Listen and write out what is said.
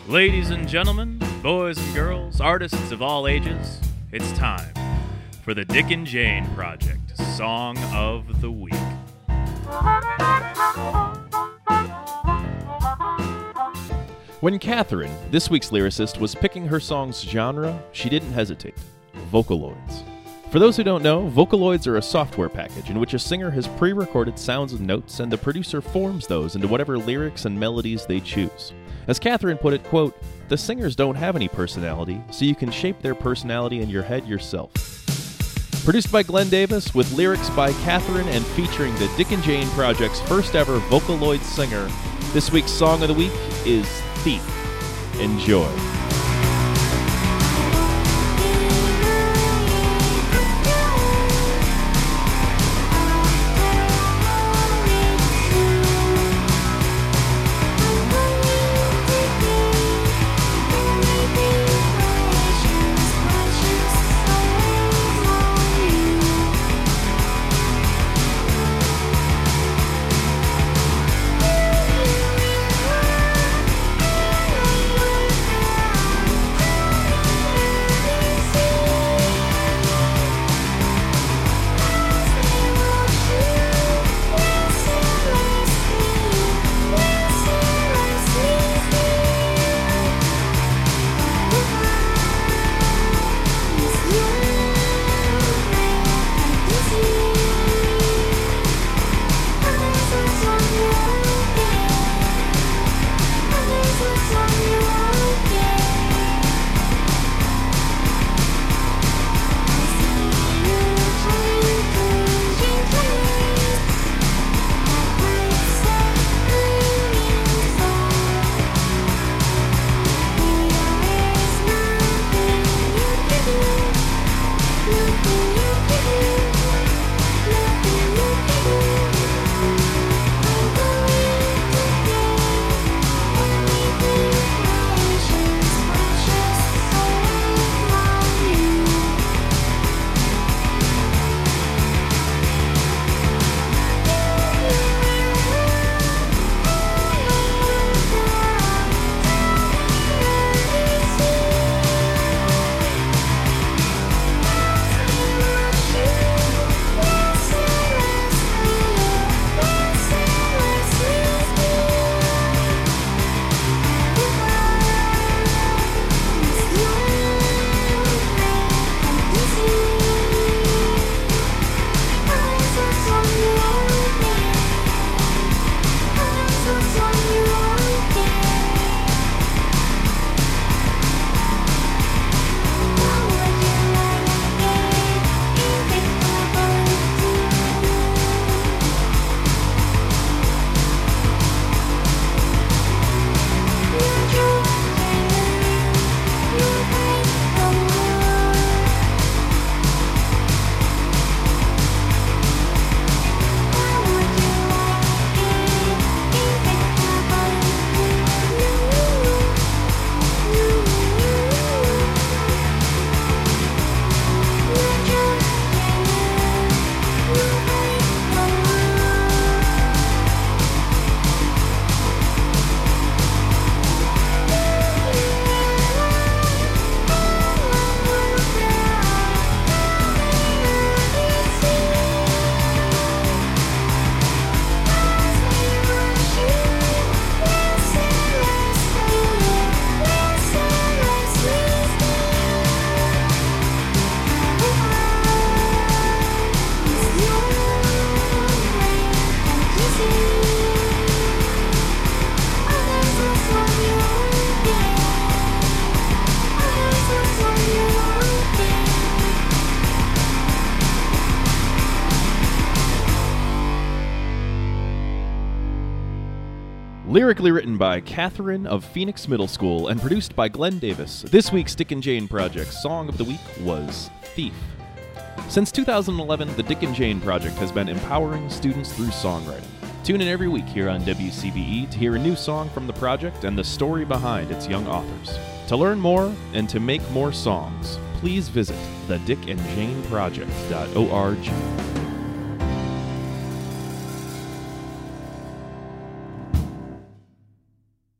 Ladies and gentlemen, boys and girls, artists of all ages, it's time for the Dick and Jane Project Song of the Week. When Catherine, this week's lyricist, was picking her song's genre, she didn't hesitate. Vocaloids. For those who don't know, Vocaloids are a software package in which a singer has pre-recorded sounds and notes, and the producer forms those into whatever lyrics and melodies they choose. As Catherine put it, quote, "The singers don't have any personality, so you can shape their personality in your head yourself." Produced by Glenn Davis, with lyrics by Catherine and featuring the Dick and Jane Project's first ever Vocaloid singer, this week's Song of the Week is Thief. Enjoy. Lyrically written by Catherine of Phoenix Middle School and produced by Glenn Davis, this week's Dick and Jane Project Song of the Week was Thief. Since 2011, the Dick and Jane Project has been empowering students through songwriting. Tune in every week here on WCBE to hear a new song from the project and the story behind its young authors. To learn more and to make more songs, please visit thedickandjaneproject.org.